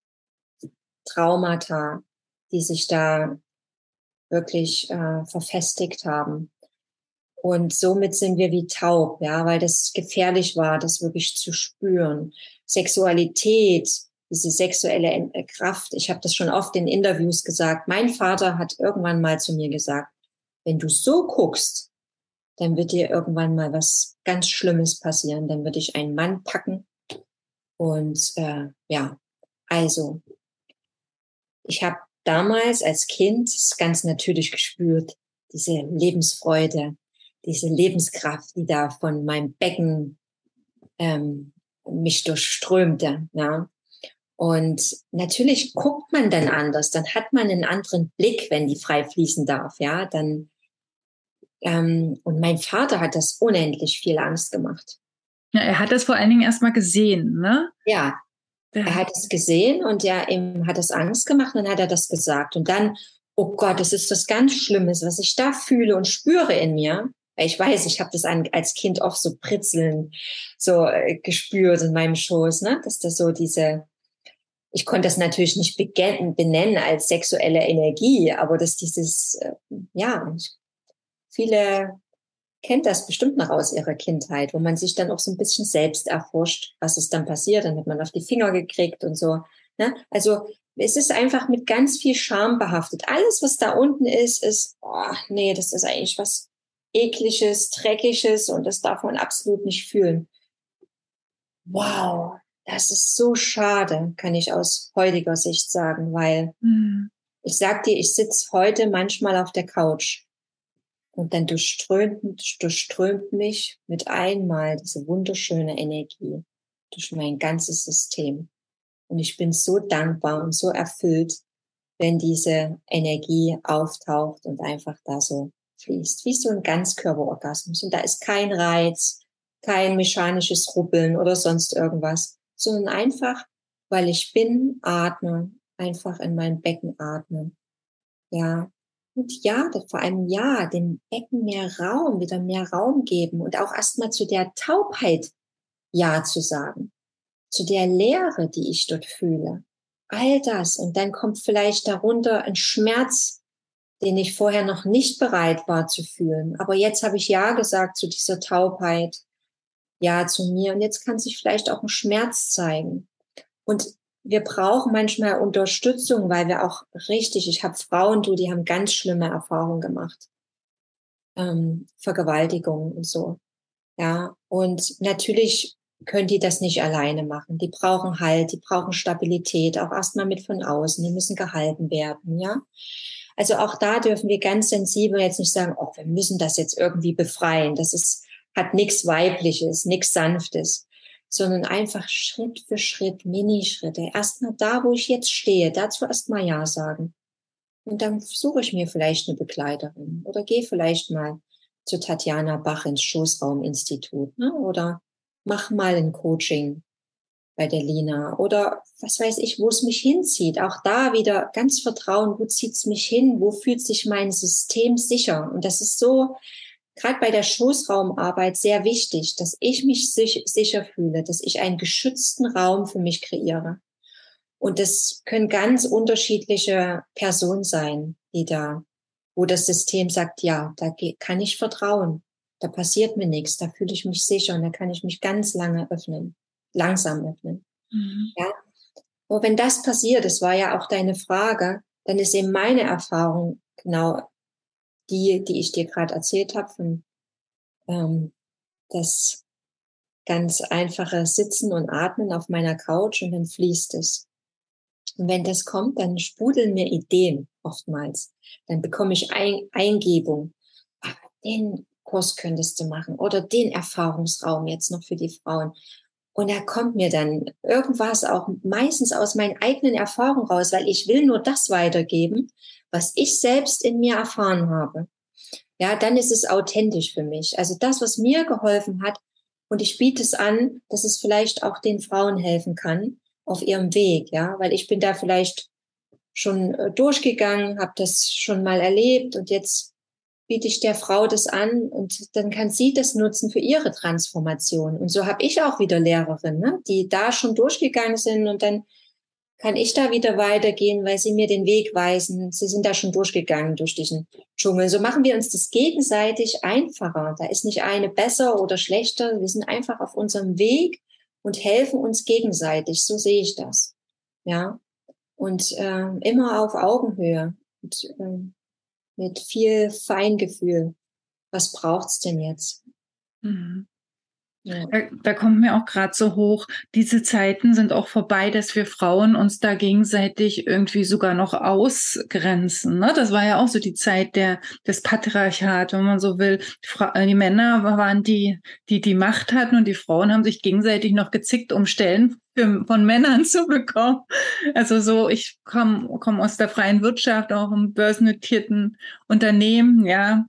Traumata, die sich da wirklich verfestigt haben. Und somit sind wir wie taub, ja, weil das gefährlich war, das wirklich zu spüren. Sexualität, diese sexuelle Kraft. Ich habe das schon oft in Interviews gesagt. Mein Vater hat irgendwann mal zu mir gesagt, wenn du so guckst, dann wird dir irgendwann mal was ganz Schlimmes passieren. Dann würde ich einen Mann packen. Und also ich habe damals als Kind ganz natürlich gespürt, diese Lebensfreude, diese Lebenskraft, die da von meinem Becken mich durchströmte, ja. Und natürlich guckt man dann anders, dann hat man einen anderen Blick, wenn die frei fließen darf, ja, dann und mein Vater hat das unendlich viel Angst gemacht. Ja, er hat das vor allen Dingen erstmal gesehen, ne? Ja, er hat es gesehen und ja, ihm hat es Angst gemacht und dann hat er das gesagt. Und dann, oh Gott, das ist was ganz Schlimmes, was ich da fühle und spüre in mir. Ich weiß, ich habe das als Kind auch so pritzeln, so gespürt in meinem Schoß, ne? Dass das so ich konnte das natürlich nicht benennen als sexuelle Energie, aber dass viele kennt das bestimmt noch aus ihrer Kindheit, wo man sich dann auch so ein bisschen selbst erforscht, was ist dann passiert, dann hat man auf die Finger gekriegt und so. Ne? Also es ist einfach mit ganz viel Scham behaftet. Alles, was da unten ist, das ist eigentlich was Ekliges, Dreckiges und das darf man absolut nicht fühlen. Wow, das ist so schade, kann ich aus heutiger Sicht sagen, weil ich sag dir, ich sitze heute manchmal auf der Couch und dann durchströmt mich mit einmal diese wunderschöne Energie durch mein ganzes System. Und ich bin so dankbar und so erfüllt, wenn diese Energie auftaucht und einfach da so fließt, wie so ein Ganzkörperorgasmus. Und da ist kein Reiz, kein mechanisches Rubbeln oder sonst irgendwas, sondern einfach, weil ich bin, atme, einfach in mein Becken atmen. Ja. Und ja, vor allem ja, dem Becken mehr Raum, wieder mehr Raum geben und auch erstmal zu der Taubheit Ja zu sagen, zu der Leere, die ich dort fühle. All das. Und dann kommt vielleicht darunter ein Schmerz, den ich vorher noch nicht bereit war zu fühlen. Aber jetzt habe ich Ja gesagt zu dieser Taubheit, Ja zu mir. Und jetzt kann sich vielleicht auch ein Schmerz zeigen. Und wir brauchen manchmal Unterstützung, weil wir auch ich habe Frauen, die haben ganz schlimme Erfahrungen gemacht. Vergewaltigung und so. Ja, und natürlich können die das nicht alleine machen. Die brauchen Halt, die brauchen Stabilität, auch erstmal mit von außen. Die müssen gehalten werden, ja. Also auch da dürfen wir ganz sensibel jetzt nicht sagen, oh, wir müssen das jetzt irgendwie befreien. Hat nichts Weibliches, nichts Sanftes, sondern einfach Schritt für Schritt, Minischritte. Erstmal da, wo ich jetzt stehe, dazu erstmal Ja sagen. Und dann suche ich mir vielleicht eine Begleiterin oder gehe vielleicht mal zu Tatjana Bach ins Schoßrauminstitut, ne? Oder mach mal ein Coaching bei der Lina oder was weiß ich, wo es mich hinzieht. Auch da wieder ganz vertrauen, wo zieht es mich hin, wo fühlt sich mein System sicher. Und das ist so, gerade bei der Schoßraumarbeit sehr wichtig, dass ich mich sicher fühle, dass ich einen geschützten Raum für mich kreiere. Und das können ganz unterschiedliche Personen sein, wo das System sagt, ja, da kann ich vertrauen. Da passiert mir nichts, da fühle ich mich sicher und da kann ich mich ganz langsam öffnen. Ja. Aber wenn das passiert, das war ja auch deine Frage, dann ist eben meine Erfahrung genau die ich dir gerade erzählt habe, von das ganz einfache Sitzen und Atmen auf meiner Couch und dann fließt es. Und wenn das kommt, dann sprudeln mir Ideen oftmals. Dann bekomme ich Eingebung. Den Kurs könntest du machen oder den Erfahrungsraum jetzt noch für die Frauen. Und da kommt mir dann irgendwas auch meistens aus meinen eigenen Erfahrungen raus, weil ich will nur das weitergeben, was ich selbst in mir erfahren habe. Ja, dann ist es authentisch für mich. Also das, was mir geholfen hat, und ich biete es an, dass es vielleicht auch den Frauen helfen kann auf ihrem Weg, ja, weil ich bin da vielleicht schon durchgegangen, habe das schon mal erlebt und jetzt biete ich der Frau das an und dann kann sie das nutzen für ihre Transformation. Und so habe ich auch wieder Lehrerinnen, ne, die da schon durchgegangen sind und dann kann ich da wieder weitergehen, weil sie mir den Weg weisen. Sie sind da schon durchgegangen durch diesen Dschungel. So machen wir uns das gegenseitig einfacher. Da ist nicht eine besser oder schlechter. Wir sind einfach auf unserem Weg und helfen uns gegenseitig. So sehe ich das. Ja. Und immer auf Augenhöhe und mit viel Feingefühl. Was braucht's denn jetzt? Mhm. Ja. Da kommt mir auch gerade so hoch, diese Zeiten sind auch vorbei, dass wir Frauen uns da gegenseitig irgendwie sogar noch ausgrenzen. Ne? Das war ja auch so die Zeit des Patriarchats, wenn man so will. Die Männer waren die Macht hatten und die Frauen haben sich gegenseitig noch gezickt, um Stellen von Männern zu bekommen. Also so, ich komme aus der freien Wirtschaft, auch im börsennotierten Unternehmen, ja,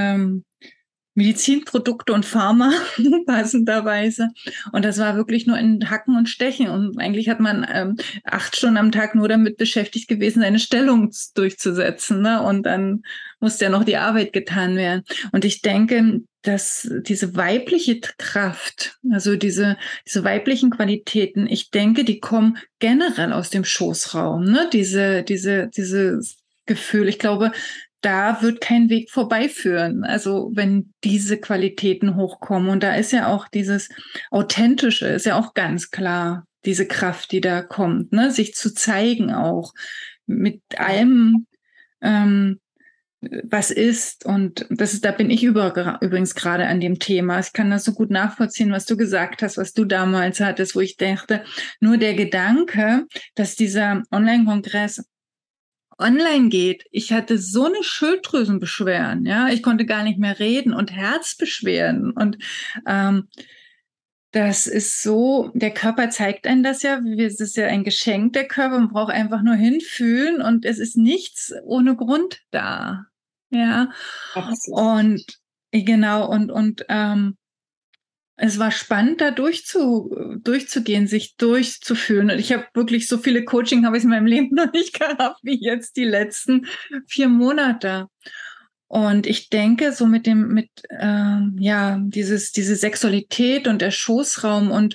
Medizinprodukte und Pharma passenderweise. Und das war wirklich nur in Hacken und Stechen. Und eigentlich hat man 8 Stunden am Tag nur damit beschäftigt gewesen, seine Stellung durchzusetzen. Ne? Und dann musste ja noch die Arbeit getan werden. Und ich denke, dass diese weibliche Kraft, also diese weiblichen Qualitäten, ich denke, die kommen generell aus dem Schoßraum. Ne? Dieses Gefühl. Ich glaube, da wird kein Weg vorbeiführen. Also wenn diese Qualitäten hochkommen. Und da ist ja auch dieses Authentische, ist ja auch ganz klar, diese Kraft, die da kommt, ne? Sich zu zeigen auch mit allem, was ist. Und da bin ich übrigens gerade an dem Thema. Ich kann das so gut nachvollziehen, was du gesagt hast, was du damals hattest, wo ich dachte, nur der Gedanke, dass dieser Online-Kongress online geht. Ich hatte so eine Schilddrüsenbeschwerden, ja, ich konnte gar nicht mehr reden und Herzbeschwerden und das ist so, der Körper zeigt einem das ja, es ist ja ein Geschenk, der Körper, man braucht einfach nur hinfühlen und es ist nichts ohne Grund da, ja. Absolut. Und genau, und es war spannend, da durchzugehen, sich durchzufühlen. Und ich habe wirklich so viele Coaching habe ich in meinem Leben noch nicht gehabt, wie jetzt die letzten 4 Monate. Und ich denke, so diese Sexualität und der Schoßraum und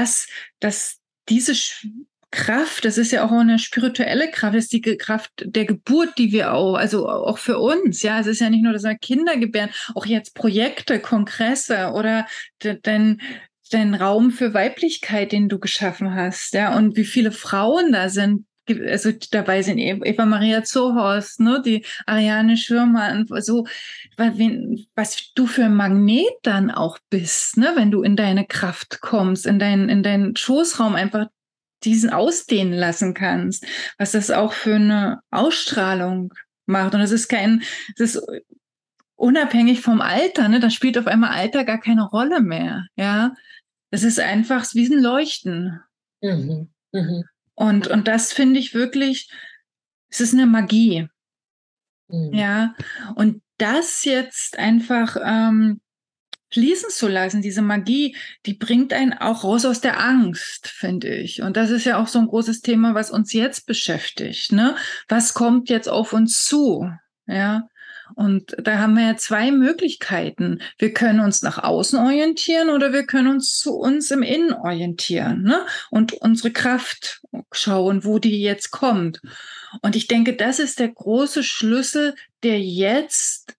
diese Kraft, das ist ja auch eine spirituelle Kraft, das ist die Kraft der Geburt, die wir also auch für uns, ja, es ist ja nicht nur, dass wir Kinder gebären, auch jetzt Projekte, Kongresse oder dein Raum für Weiblichkeit, den du geschaffen hast, ja, und wie viele Frauen da sind, also dabei sind Eva Maria Zohorst, ne, die Ariane Schürmann, so, was du für ein Magnet dann auch bist, ne, wenn du in deine Kraft kommst, in deinen Schoßraum einfach diesen ausdehnen lassen kannst, was das auch für eine Ausstrahlung macht. Und es ist unabhängig vom Alter, ne, da spielt auf einmal Alter gar keine Rolle mehr, ja. Es ist einfach wie ein Leuchten. Mhm. Mhm. Und das finde ich wirklich, es ist eine Magie. Mhm. Ja. Und das jetzt einfach fließen zu lassen, diese Magie, die bringt einen auch raus aus der Angst, finde ich. Und das ist ja auch so ein großes Thema, was uns jetzt beschäftigt, ne? Was kommt jetzt auf uns zu? Ja. Und da haben wir ja 2 Möglichkeiten. Wir können uns nach außen orientieren oder wir können uns zu uns im Innen orientieren, ne? Und unsere Kraft schauen, wo die jetzt kommt. Und ich denke, das ist der große Schlüssel, der jetzt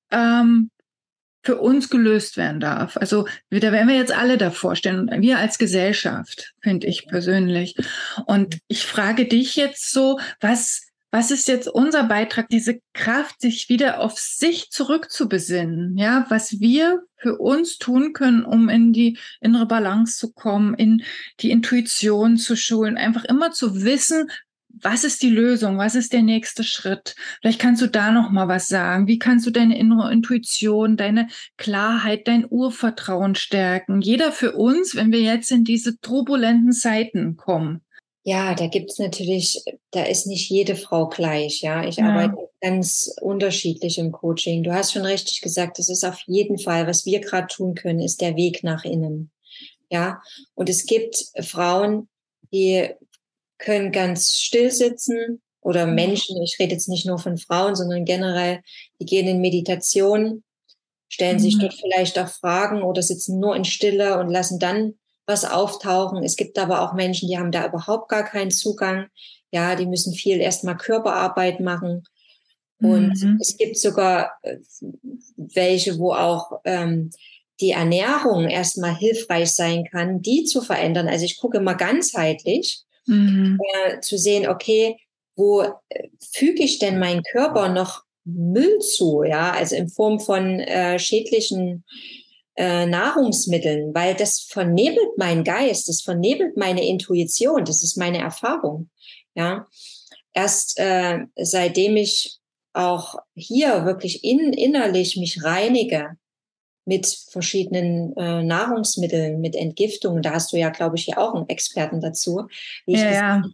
für uns gelöst werden darf. Also da werden wir jetzt alle davor stehen, wir als Gesellschaft, finde ich persönlich. Und ich frage dich jetzt so, was ist jetzt unser Beitrag, diese Kraft, sich wieder auf sich zurückzubesinnen, ja, was wir für uns tun können, um in die innere Balance zu kommen, in die Intuition zu schulen, einfach immer zu wissen, was ist die Lösung? Was ist der nächste Schritt? Vielleicht kannst du da noch mal was sagen. Wie kannst du deine innere Intuition, deine Klarheit, dein Urvertrauen stärken? Jeder für uns, wenn wir jetzt in diese turbulenten Zeiten kommen. Ja, da ist nicht jede Frau gleich, ja. Ich arbeite ganz unterschiedlich im Coaching. Du hast schon richtig gesagt, das ist auf jeden Fall, was wir gerade tun können, ist der Weg nach innen. Ja. Und es gibt Frauen, die können ganz still sitzen oder Menschen, ich rede jetzt nicht nur von Frauen, sondern generell, die gehen in Meditation, stellen sich dort vielleicht auch Fragen oder sitzen nur in Stille und lassen dann was auftauchen. Es gibt aber auch Menschen, die haben da überhaupt gar keinen Zugang. Ja, die müssen viel erstmal Körperarbeit machen. Und es gibt sogar welche, wo auch die Ernährung erstmal hilfreich sein kann, die zu verändern. Also ich gucke immer ganzheitlich, zu sehen, okay, wo füge ich denn meinen Körper noch Müll zu? Ja, also in Form von schädlichen Nahrungsmitteln, weil das vernebelt meinen Geist, das vernebelt meine Intuition, das ist meine Erfahrung. Ja, erst seitdem ich auch hier wirklich innerlich mich reinige mit verschiedenen Nahrungsmitteln, mit Entgiftungen, da hast du ja, glaube ich, hier auch einen Experten dazu, wie ich gesagt habe.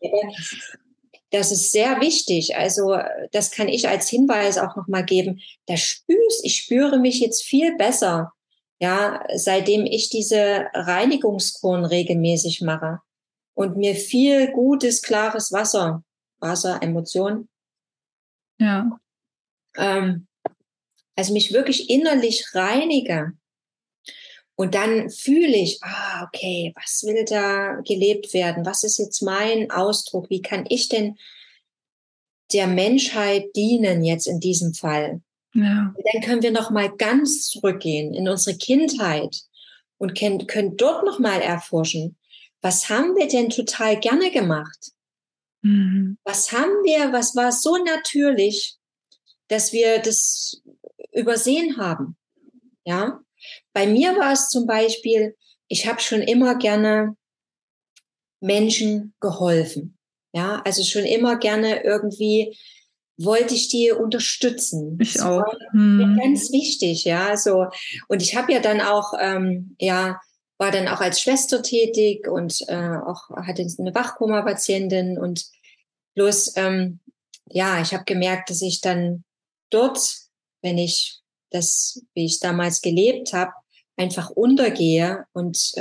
Das ist sehr wichtig. Also das kann ich als Hinweis auch nochmal geben. Ich spüre mich jetzt viel besser, ja, seitdem ich diese Reinigungskuren regelmäßig mache und mir viel gutes, klares Wasser, Emotionen. Ja. Also mich wirklich innerlich reinige. Und dann fühle ich, okay, was will da gelebt werden? Was ist jetzt mein Ausdruck? Wie kann ich denn der Menschheit dienen jetzt in diesem Fall? Ja. Und dann können wir noch mal ganz zurückgehen in unsere Kindheit und können dort noch mal erforschen, was haben wir denn total gerne gemacht? Was war so natürlich? dass wir das übersehen haben. Ja, bei mir war es zum Beispiel, ich habe schon immer gerne Menschen geholfen. Ja, also schon immer gerne irgendwie wollte ich die unterstützen. Ich auch. Das war mir ganz wichtig, ja, so. Und ich habe ja dann auch, war dann auch als Schwester tätig und auch hatte eine Wachkoma-Patientin und bloß, ich habe gemerkt, dass ich dann dort, wenn ich das, wie ich damals gelebt habe, einfach untergehe und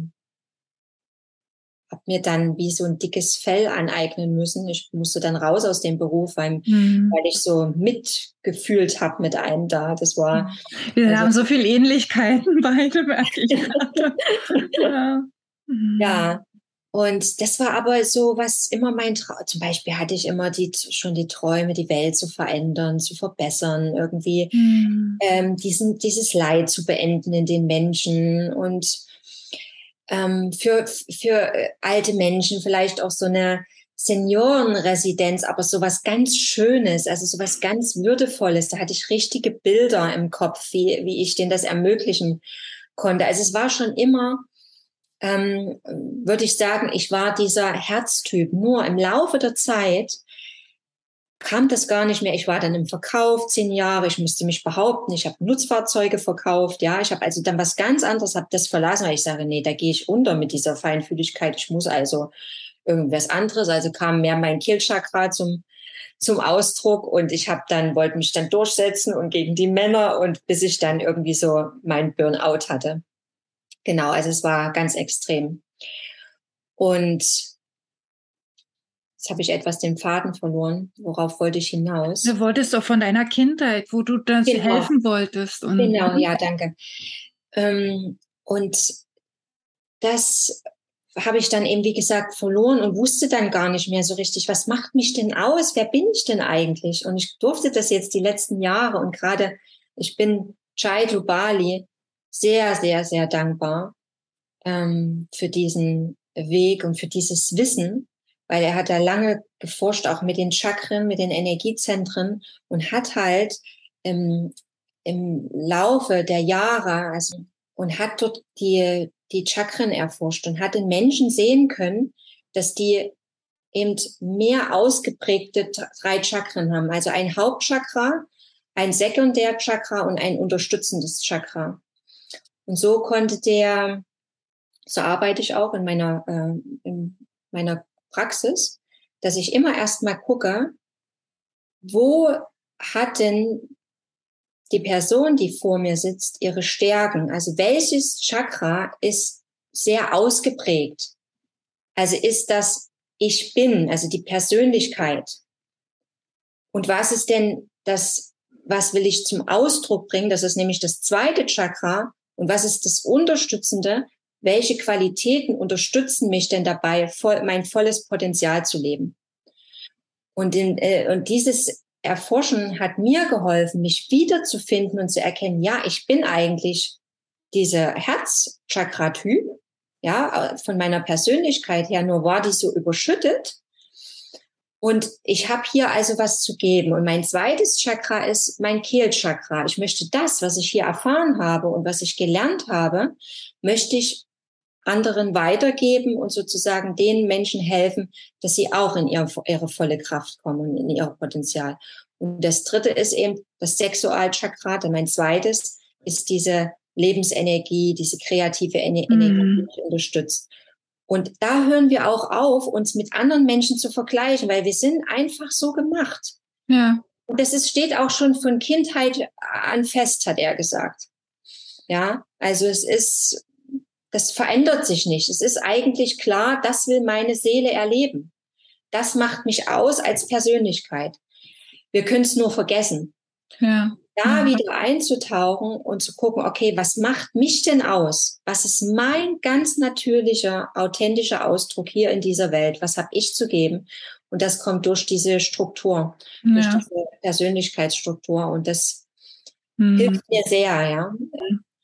habe mir dann wie so ein dickes Fell aneignen müssen. Ich musste dann raus aus dem Beruf, weil ich so mitgefühlt habe mit einem da. Das war. Wir haben so viele Ähnlichkeiten beide, merke ich gerade. Ja. Ja. Und das war aber so, was immer mein Traum, zum Beispiel hatte ich immer schon die Träume, die Welt zu verändern, zu verbessern, irgendwie dieses Leid zu beenden in den Menschen und für alte Menschen vielleicht auch so eine Seniorenresidenz, aber so was ganz Schönes, also so was ganz Würdevolles. Da hatte ich richtige Bilder im Kopf, wie ich denen das ermöglichen konnte. Also es war schon immer, würde ich sagen, ich war dieser Herztyp. Nur im Laufe der Zeit kam das gar nicht mehr. Ich war dann im Verkauf 10 Jahre, ich musste mich behaupten, ich habe Nutzfahrzeuge verkauft, ja, ich habe also dann was ganz anderes, habe das verlassen, weil ich sage, nee, da gehe ich unter mit dieser Feinfühligkeit, ich muss also irgendwas anderes, also kam mehr mein Kehlchakra zum Ausdruck und wollte mich dann durchsetzen und gegen die Männer und bis ich dann irgendwie so mein Burnout hatte. Genau, also es war ganz extrem. Und jetzt habe ich etwas den Faden verloren. Worauf wollte ich hinaus? Du wolltest doch von deiner Kindheit, wo du das helfen wolltest. Genau, ja, danke. Und das habe ich dann eben, wie gesagt, verloren und wusste dann gar nicht mehr so richtig, was macht mich denn aus? Wer bin ich denn eigentlich? Und ich durfte das jetzt die letzten Jahre und gerade, ich bin Chai Dubali sehr, sehr, sehr dankbar für diesen Weg und für dieses Wissen, weil er hat da lange geforscht, auch mit den Chakren, mit den Energiezentren und hat halt im Laufe der Jahre, und hat dort die Chakren erforscht und hat in Menschen sehen können, dass die eben mehr ausgeprägte 3 Chakren haben. Also ein Hauptchakra, ein Sekundärchakra und ein unterstützendes Chakra. Und so so arbeite ich auch in meiner Praxis, dass ich immer erstmal gucke, wo hat denn die Person, die vor mir sitzt, ihre Stärken? Also welches Chakra ist sehr ausgeprägt? Also ist das Ich Bin, also die Persönlichkeit. Und was ist denn das, was will ich zum Ausdruck bringen? Das ist nämlich das 2. Chakra. Und was ist das Unterstützende? Welche Qualitäten unterstützen mich denn dabei, mein volles Potenzial zu leben? Und dieses Erforschen hat mir geholfen, mich wiederzufinden und zu erkennen, ja, ich bin eigentlich dieser Herzchakra-Typ, ja, von meiner Persönlichkeit her, nur war die so überschüttet. Und ich habe hier also was zu geben. Und mein 2. Chakra ist mein Kehlchakra. Ich möchte das, was ich hier erfahren habe und was ich gelernt habe, möchte ich anderen weitergeben und sozusagen den Menschen helfen, dass sie auch in ihre volle Kraft kommen und in ihr Potenzial. Und das 3. ist eben das Sexualchakra, denn mein 2. ist diese Lebensenergie, diese kreative Energie, die mich unterstützt. Und da hören wir auch auf, uns mit anderen Menschen zu vergleichen, weil wir sind einfach so gemacht. Ja. Und das steht auch schon von Kindheit an fest, hat er gesagt. Ja, also das verändert sich nicht. Es ist eigentlich klar, das will meine Seele erleben. Das macht mich aus als Persönlichkeit. Wir können es nur vergessen. Ja. Da wieder einzutauchen und zu gucken, okay, was macht mich denn aus? Was ist mein ganz natürlicher, authentischer Ausdruck hier in dieser Welt? Was habe ich zu geben? Und das kommt durch diese Struktur, durch diese Persönlichkeitsstruktur. Und das hilft mir sehr, ja.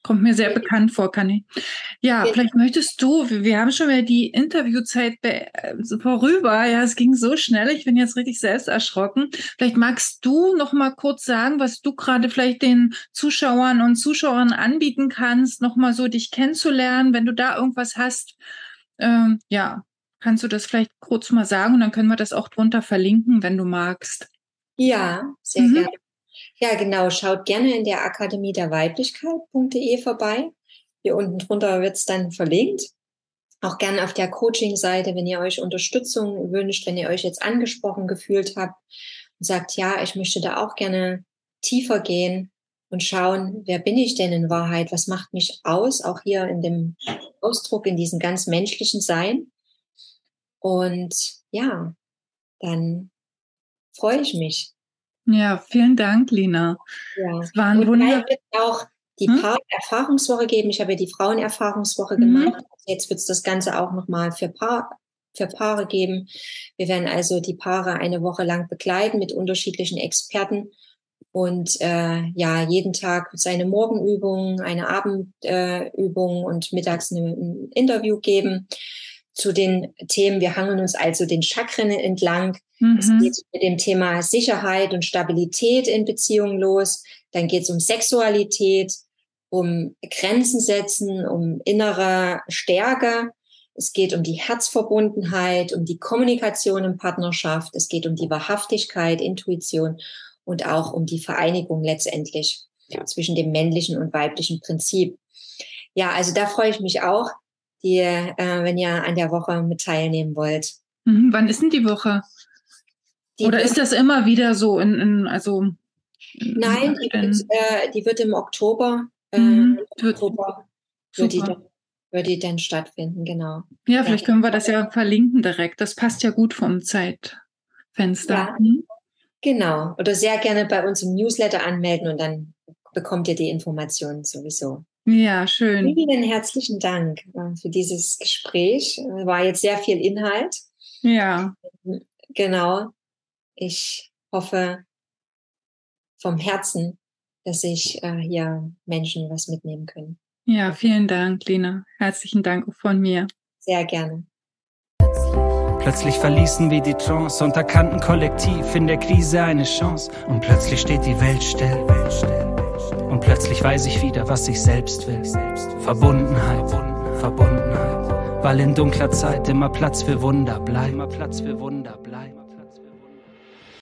Kommt mir sehr bekannt vor, Conny. Ja, vielleicht möchtest du, wir haben schon wieder die Interviewzeit vorüber. Ja, es ging so schnell. Ich bin jetzt richtig selbst erschrocken. Vielleicht magst du noch mal kurz sagen, was du gerade vielleicht den Zuschauern und Zuschauern anbieten kannst, noch mal so dich kennenzulernen. Wenn du da irgendwas hast, ja, kannst du das vielleicht kurz mal sagen und dann können wir das auch drunter verlinken, wenn du magst. Ja, sehr gerne. Ja, genau. Schaut gerne in der Akademie der Weiblichkeit.de vorbei. Hier unten drunter wird es dann verlinkt. Auch gerne auf der Coaching-Seite, wenn ihr euch Unterstützung wünscht, wenn ihr euch jetzt angesprochen gefühlt habt und sagt, ja, ich möchte da auch gerne tiefer gehen und schauen, wer bin ich denn in Wahrheit? Was macht mich aus? Auch hier in dem Ausdruck, in diesem ganz menschlichen Sein. Und ja, dann freue ich mich. Ja, vielen Dank, Lina. Ja. Es war ein Wunder. Es wird auch die Paar-Erfahrungswoche geben. Ich habe ja die Frauen-Erfahrungswoche gemacht. Jetzt wird es das Ganze auch nochmal für Paare geben. Wir werden also die Paare eine Woche lang begleiten mit unterschiedlichen Experten und ja, jeden Tag seine Morgenübung, eine Abendübung und mittags ein Interview geben zu den Themen. Wir hangeln uns also den Chakren entlang. Es geht mit dem Thema Sicherheit und Stabilität in Beziehungen los. Dann geht es um Sexualität, um Grenzen setzen, um innere Stärke. Es geht um die Herzverbundenheit, um die Kommunikation in Partnerschaft. Es geht um die Wahrhaftigkeit, Intuition und auch um die Vereinigung letztendlich zwischen dem männlichen und weiblichen Prinzip. Ja, also da freue ich mich auch, wenn ihr an der Woche mit teilnehmen wollt. Wann ist denn die Woche? Oder ist das immer wieder so Nein, die wird im Oktober. Wird die dann stattfinden, genau. Ja, vielleicht können wir das ja verlinken direkt. Das passt ja gut vom Zeitfenster. Ja, genau. Oder sehr gerne bei uns im Newsletter anmelden und dann bekommt ihr die Informationen sowieso. Ja, schön. Vielen herzlichen Dank für dieses Gespräch. War jetzt sehr viel Inhalt. Ja. Genau. Ich hoffe vom Herzen, dass sich hier Menschen was mitnehmen können. Ja, vielen Dank, Lina. Herzlichen Dank auch von mir. Sehr gerne. Plötzlich verließen wir die Trance und erkannten kollektiv in der Krise eine Chance. Und plötzlich steht die Welt still. Und plötzlich weiß ich wieder, was ich selbst will. Verbundenheit, Verbundenheit. Weil in dunkler Zeit immer Platz für Wunder bleibt.